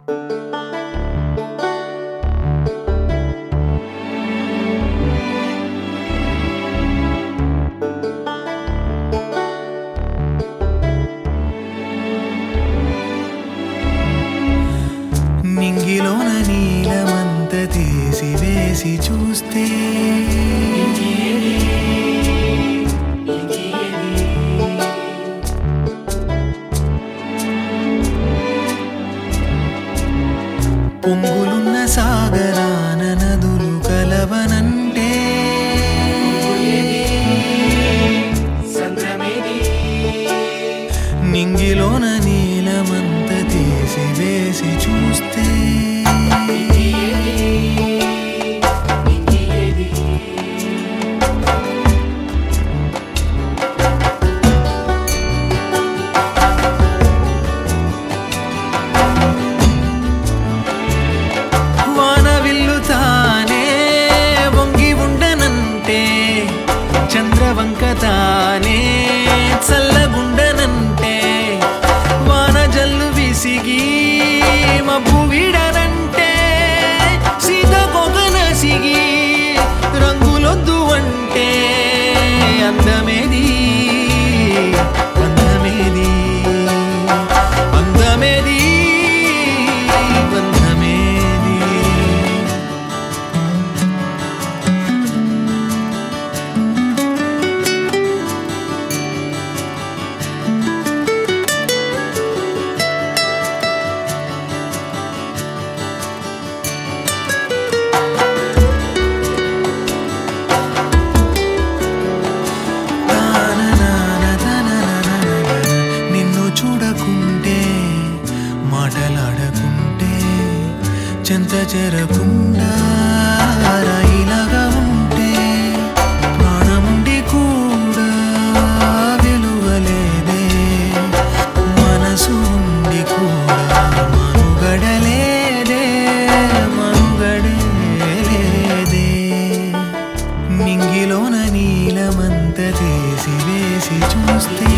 నింగిలోన నీలమంత తీసి వేసి చూస్తే పొంగులున్న సాగరాన నదులు కలవనంటే నింగిలోన నీలమంత తీసి వేసి చూస్తే వానవిల్లు తానే వంగి ఉండనంటే చంద్రవంక తానే చల్లగుండనంటే వాన జల్లు విసిగి మబ్బు వీడనంటే సీతకొక నసిగి రంగులొద్దు అంటే అందమేది అందమేది అందమేది బంధమేది నిన్ను చూడకుంటే మాటలాడకుంటే చెంత చెరకుండా రాయిలాగా ఉంటే ప్రాణముండి కూడా విలువలేదే మనసు ఉండి కూడా మనుగడలేదే మనుగడే లేదే నింగిలోన నీలమంత తీసి వేసి చూస్తే